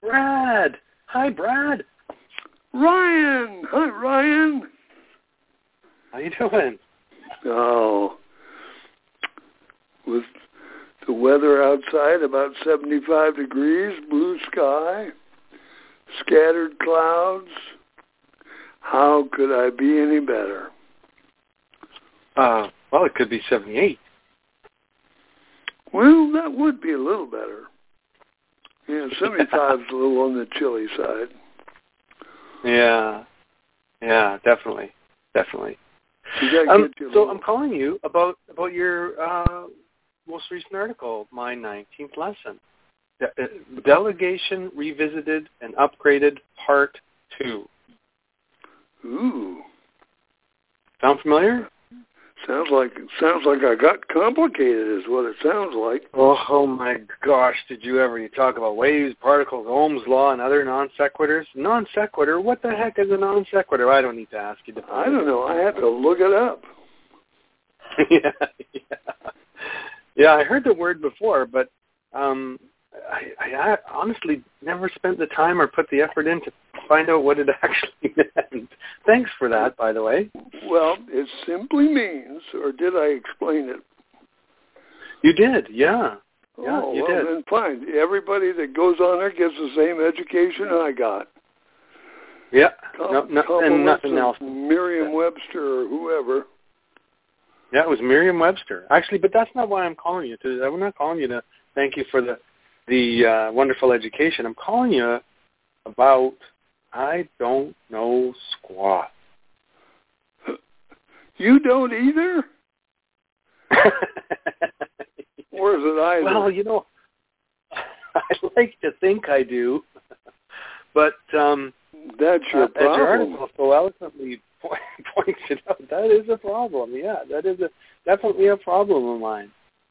Brad. Hi, Brad. Ryan. Hi, Ryan. How you doing? Oh, with the weather outside about 75 degrees, blue sky, scattered clouds. How could I be any better? Well, it could be 78. Well, that would be a little better. Yeah, 75 is a little on the chilly side. Yeah, definitely. So I'm calling you about your most recent article, My 19th Lesson. Delegation Revisited and Upgraded, Part 2. Ooh. Sound familiar? Sounds like I got complicated is what it sounds like. Oh my gosh, did you ever? You talk about waves, particles, Ohm's law, and other non sequiturs. Non sequitur? What the heck is a non sequitur? I don't need to ask you. I don't know. I have to look it up. Yeah, I heard the word before, but I honestly never spent the time or put the effort in to find out what it actually meant. Thanks for that, by the way. Well, it simply means, or did I explain it? You did, yeah. Oh, you well, did. Then fine. Everybody that goes on there gets the same education I got. Yeah, and nothing else. Merriam-Webster or whoever. Yeah, it was Merriam-Webster. Actually, but that's not why I'm calling you. I'm not calling you to thank you for the wonderful education. I'm calling you about I don't know squat. You don't either? Or is it either? Well, you know, I like to think I do, but that's your problem. As your article so eloquently points it out, that is a problem. Yeah, that is definitely a problem of mine.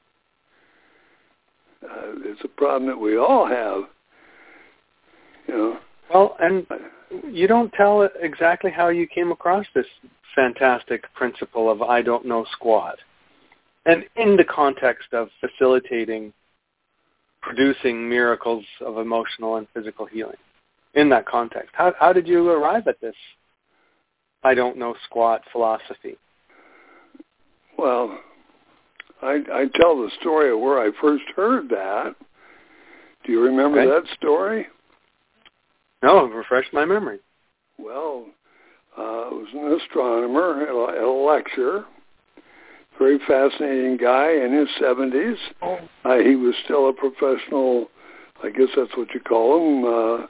It's a problem that we all have. You know. Well, and you don't tell exactly how you came across this fantastic principle of I don't know squat. And in the context of facilitating, producing miracles of emotional and physical healing. In that context, how did you arrive at this I don't know squat philosophy? Well, I tell the story of where I first heard that. Do you remember that story? No, refresh my memory. Well, it was an astronomer at a lecture. Very fascinating guy in his 70s. He was still a professional, I guess that's what you call him,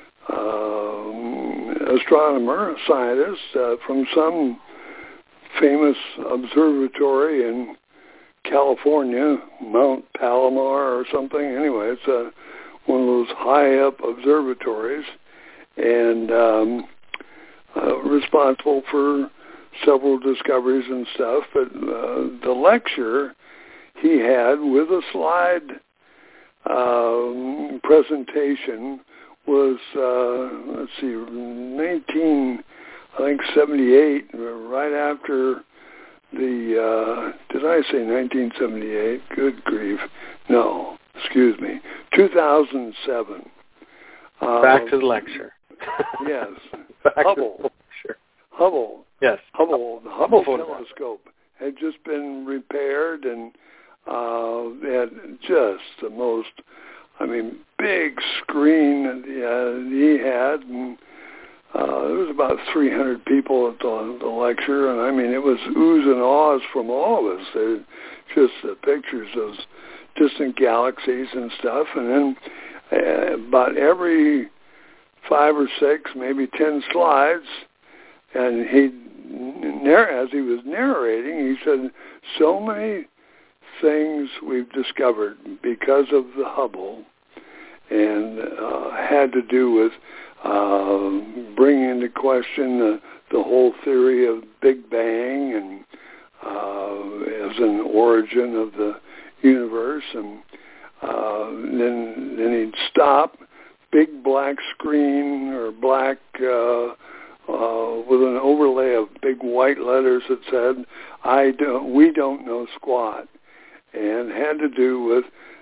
astronomer, scientist from some famous observatory in California, Mount Palomar or something. Anyway, it's one of those high-up observatories, and responsible for several discoveries and stuff. But the lecture he had with a slide presentation was, 1978, right after the, did I say 1978? Good grief. No, excuse me, 2007. Back to the lecture. Yes. Hubble. Sure. Hubble. Yes. Hubble. The Hubble telescope had just been repaired, and they had just the most, big screen that he had, and there was about 300 people at the lecture, and it was oohs and ahs from all of us. Just the pictures of distant galaxies and stuff, and then about every 5 or 6, maybe 10 slides, and as he was narrating, he said, so many things we've discovered because of the Hubble, and had to do with bringing into question the whole theory of Big Bang and as an origin of the universe, and then he'd stop, big black screen or black with an overlay of big white letters that said, we don't know squat, and had to do with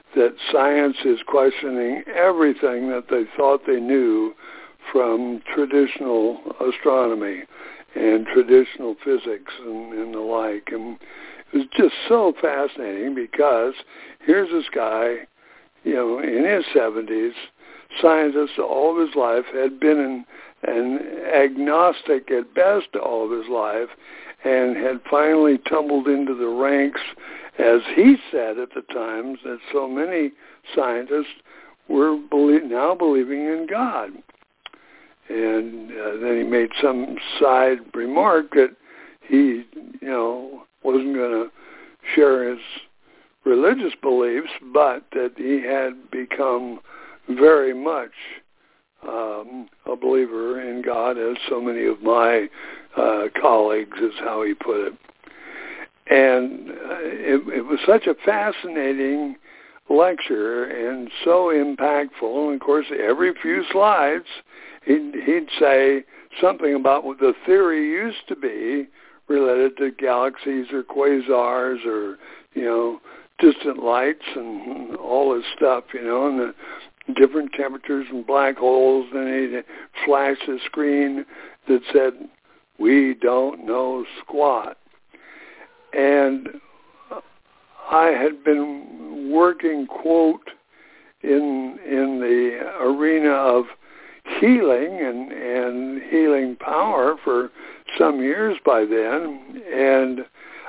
that science is questioning everything that they thought they knew from traditional astronomy and traditional physics and the like. And it was just so fascinating because here's this guy, in his 70s, scientist all of his life, had been an agnostic at best all of his life, and had finally tumbled into the ranks, as he said at the time, that so many scientists were now believing in God. And then he made some side remark that he, wasn't going to share his religious beliefs, but that he had become very much a believer in God, as so many of my colleagues, is how he put it. And it was such a fascinating lecture and so impactful. And of course, every few slides, he'd say something about what the theory used to be related to galaxies or quasars or, distant lights and all this stuff, and the different temperatures and black holes. Then he'd flash a screen that said, "We don't know squat." And I had been working, quote, in the arena of healing and healing power for some years by then, and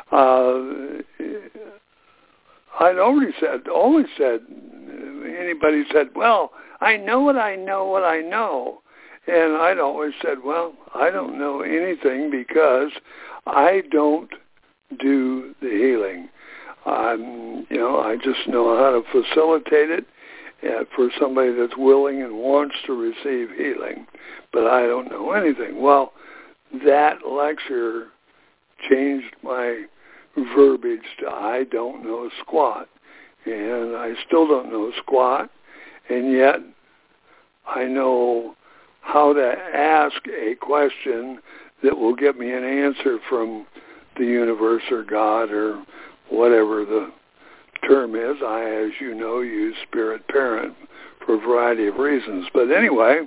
I'd always said, anybody said, "Well, I know what I know," and I'd always said, "Well, I don't know anything because I don't do the healing. I just know how to facilitate it for somebody that's willing and wants to receive healing, but I don't know anything." Well, that lecture changed my verbiage to "I don't know squat," and I still don't know squat, and yet I know how to ask a question that will get me an answer from the universe or God or whatever the term is. I, as you know, use Spirit Parent for a variety of reasons. But anyway,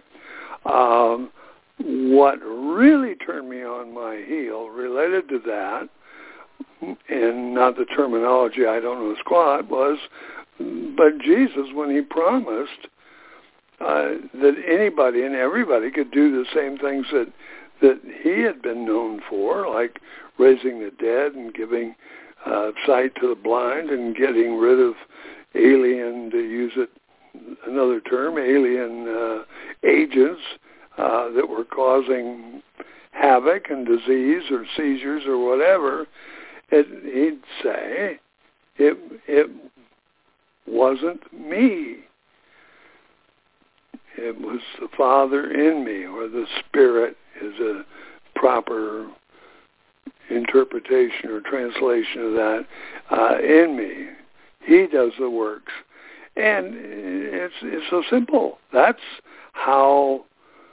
what really turned me on my heel related to that, and not the terminology "I don't know squat," but Jesus, when he promised that anybody and everybody could do the same things that he had been known for, like raising the dead and giving sight to the blind and getting rid of alien, to use another term, alien agents that were causing havoc and disease or seizures or whatever. He'd say, it wasn't me. It was the Father in me, or the Spirit is a proper interpretation or translation of that, in me. He does the works. And it's so simple. That's how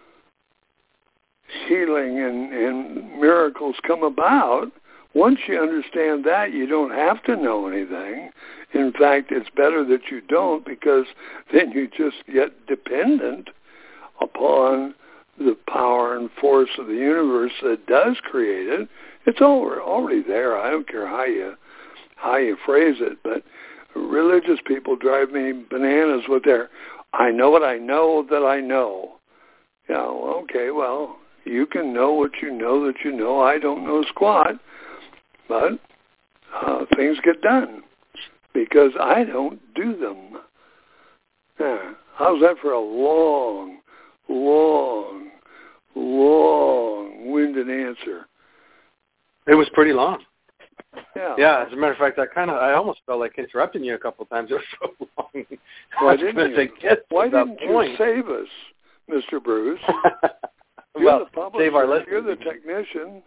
healing and miracles come about. Once you understand that, you don't have to know anything. In fact, it's better that you don't, because then you just get dependent upon the power and force of the universe that does create it. It's already there. I don't care how you phrase it, but religious people drive me bananas with their "I know what I know that I know." Okay, well, you can know what you know that you know. I don't know squat, but things get done because I don't do them. How's that for a long-winded answer? It was pretty long. Yeah. As a matter of fact, I almost felt like interrupting you a couple of times. It was so long. Why didn't you save us, Mr. Bruce? You're the publisher. Save our listeners. You're the technician.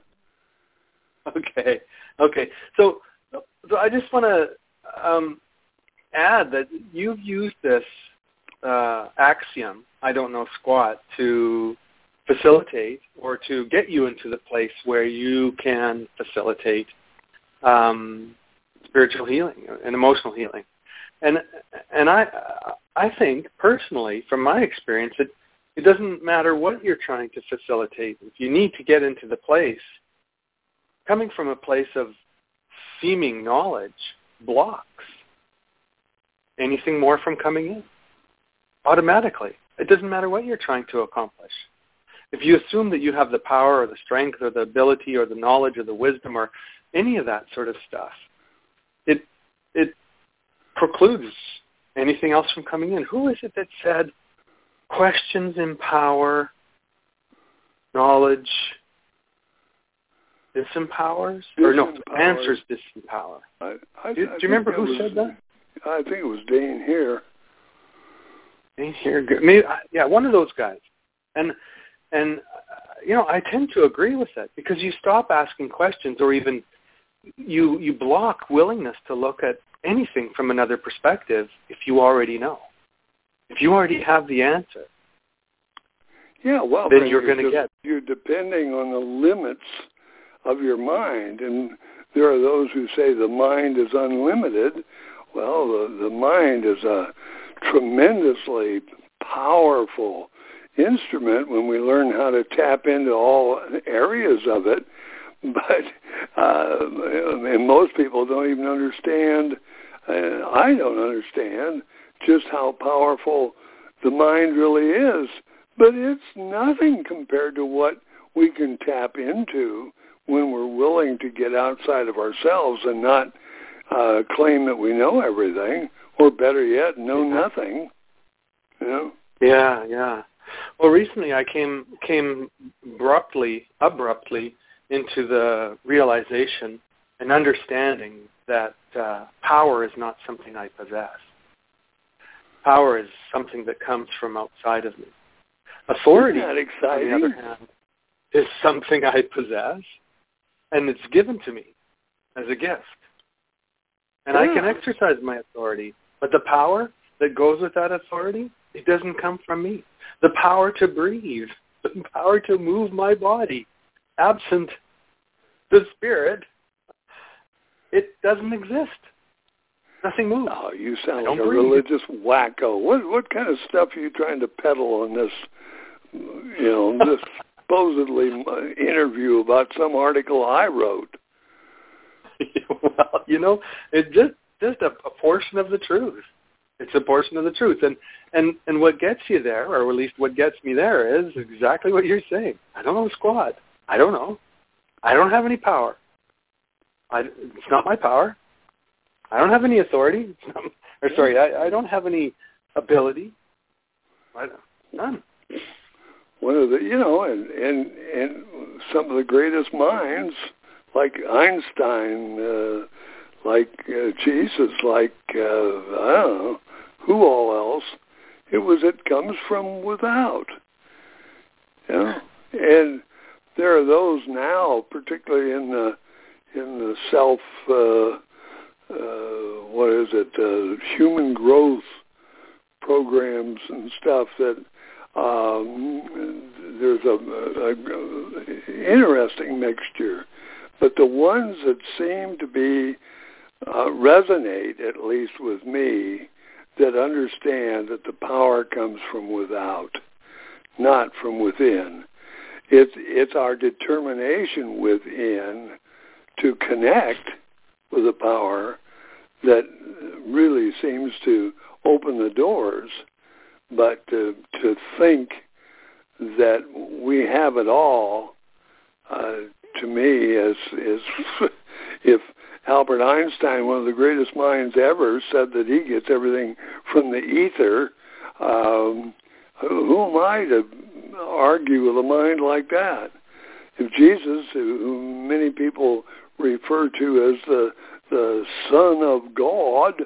Okay. So I just want to add that you've used this axiom, "I don't know squat," to facilitate or to get you into the place where you can facilitate spiritual healing and emotional healing. And I think, personally, from my experience, it doesn't matter what you're trying to facilitate. If you need to get into the place, coming from a place of seeming knowledge blocks anything more from coming in automatically. It doesn't matter what you're trying to accomplish. If you assume that you have the power or the strength or the ability or the knowledge or the wisdom or any of that sort of stuff, it precludes anything else from coming in. Who is it that said questions empower, knowledge disempowers? Or no, answers disempower. Do you remember who said that? I think it was Dane Here. Dane Here, maybe, yeah, one of those guys. And I tend to agree with that, because you stop asking questions, or even you block willingness to look at anything from another perspective if you already know. If you already have the answer, then you're going to get. You're depending on the limits of your mind, and there are those who say the mind is unlimited. Well, the mind is a tremendously powerful instrument when we learn how to tap into all areas of it. But and most people don't even understand, I don't understand, just how powerful the mind really is. But it's nothing compared to what we can tap into when we're willing to get outside of ourselves and not claim that we know everything, or better yet, know nothing. You know? Yeah. Well, recently I came abruptly into the realization and understanding that power is not something I possess. Power is something that comes from outside of me. Authority, on the other hand, is something I possess, and it's given to me as a gift. And I can exercise my authority, but the power that goes with that authority, it doesn't come from me. The power to breathe, the power to move my body, absent the spirit, it doesn't exist. Nothing moves. Oh, you sound like a religious wacko. What kind of stuff are you trying to peddle on this, this supposedly interview about some article I wrote? Well, it's just a portion of the truth. It's a portion of the truth. And what gets you there, or at least what gets me there, is exactly what you're saying. I don't know squat. I don't know. I don't have any power. It's not my power. I don't have any authority. I don't have any ability. None. One of the, and some of the greatest minds, like Einstein, like Jesus, like I don't know who all else, it comes from without. And there are those now, particularly in the self. Human growth programs and stuff, that there's a interesting mixture. But the ones that seem to be resonate, at least with me, that understand that the power comes from without, not from within. It's our determination within to connect with the power that really seems to open the doors. But to think that we have it all, to me, is if Albert Einstein, one of the greatest minds ever, said that he gets everything from the ether, who am I to argue with a mind like that? If Jesus, who many people refer to as the Son of God,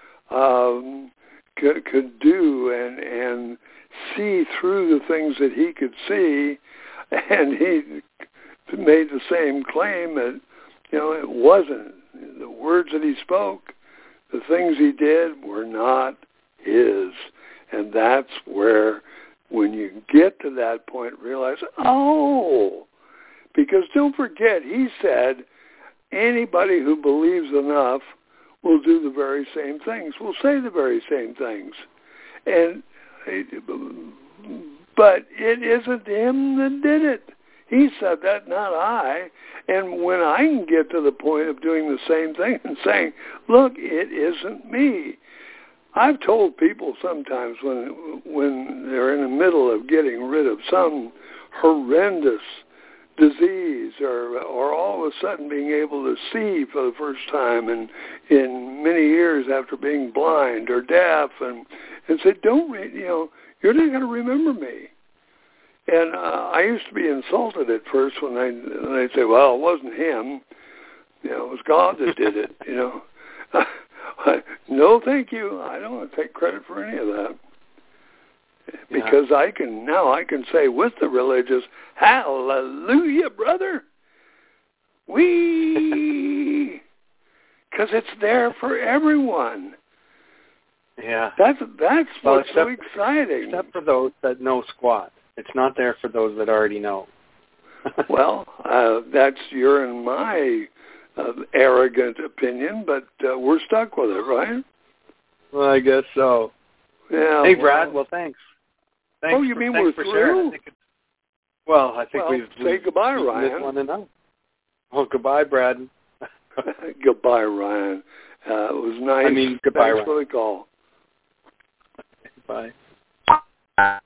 could do and see through the things that he could see, and he made the same claim that, it wasn't. The words that he spoke, the things he did were not his. And that's where, when you get to that point, realize, because don't forget, he said, anybody who believes enough will do the very same things, will say the very same things. But it isn't him that did it. He said that, not I. And when I can get to the point of doing the same thing and saying, look, it isn't me. I've told people sometimes when they're in the middle of getting rid of some horrendous disease or all of a sudden being able to see for the first time in many years after being blind or deaf and said, you're not going to remember me. And I used to be insulted at first when they'd say, well, it wasn't him. It was God that did it, No, thank you. I don't want to take credit for any of that. Because I can say with the religious, hallelujah, brother. Because it's there for everyone. Yeah. That's what's so exciting. Except for those that know squat. It's not there for those that already know. Well, that's your and my arrogant opinion, but we're stuck with it, right? Well, I guess so. Yeah. Hey, Brad. Well, thanks. Oh, you mean we're through? I think we've say goodbye, Ryan. One enough. Well, goodbye, Brad. Goodbye, Ryan. It was nice. Goodbye, Thanks Ryan. for the call. Bye.